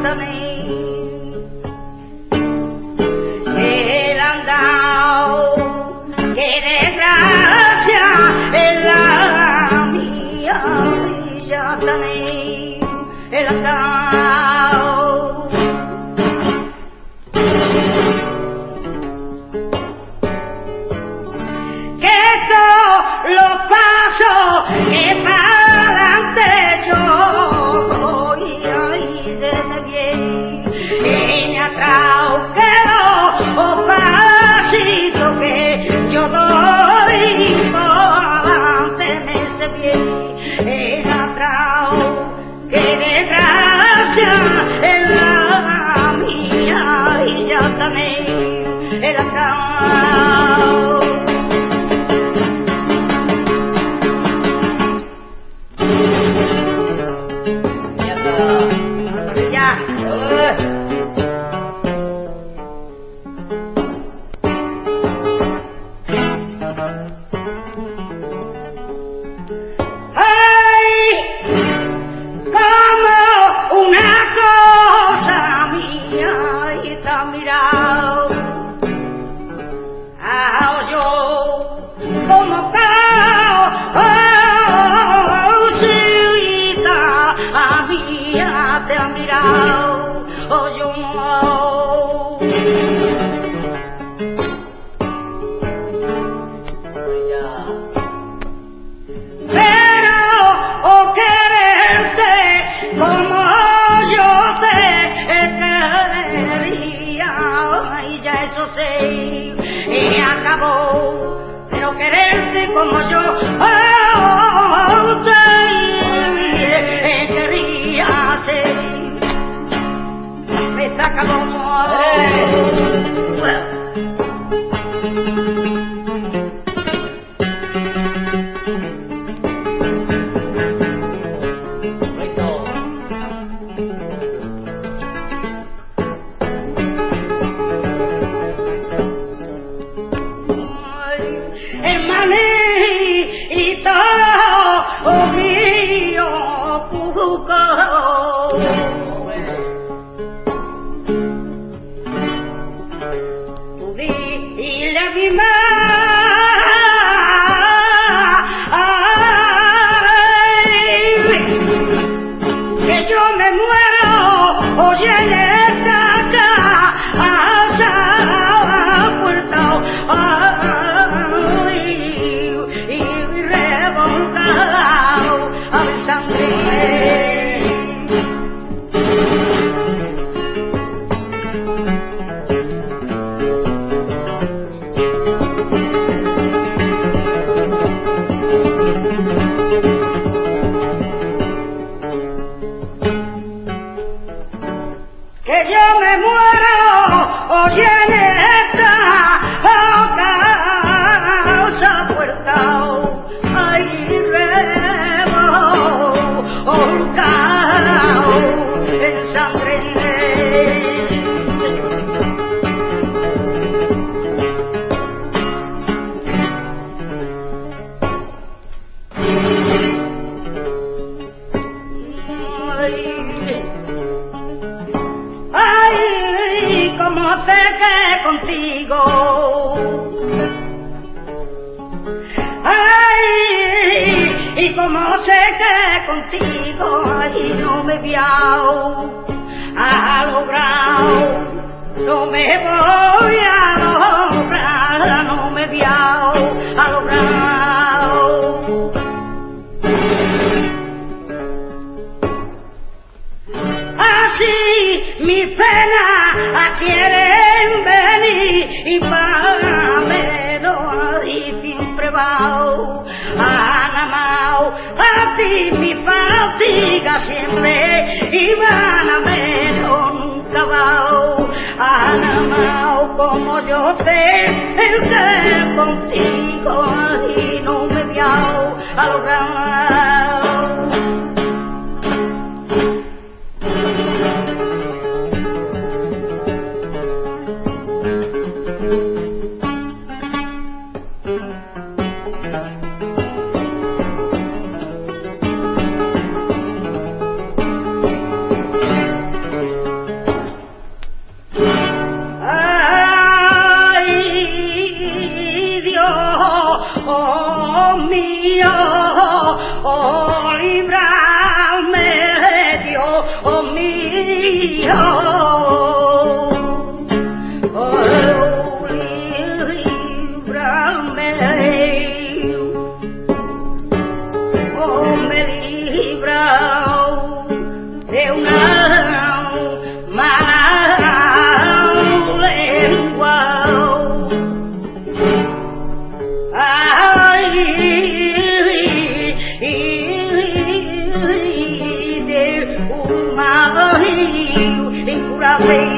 tenéis. El andao que desgracia en la mía ya tenéis. El andao que todos los pasos que para adelante yo voy ahí se me viene en atrás que los pasitos que yo doy por adelante me se viene en atrás que desgracia en la mía y ya también el atrás. Mirado, yo como caosita, a mí te ha mirado, yo pero quererte como yo te quería y ya eso se acabó, pero quererte como yo te quería se acabó. Hermanito mío, Cuco, dile a mi madre que yo me muero, oye en esta casa puerta y revolcado al sangre. Que yo me muero, oye en esta casa puerta, ay revolcado en sangre. Ay, como sé que contigo, ay, y como sé que contigo, ay, no me voy a lograr, no me voy a lograr, no me voy a lograr. Así mis penas quieren venir y para menos y siempre va a ti mi fatiga siempre y van a menos nunca va a como yo sé el que contigo y no me voy a lograr. mío, oh, líbrame, Dios mío, oh, líbrame, oh, me libra de una mala lengua. Ay, de un mal incurable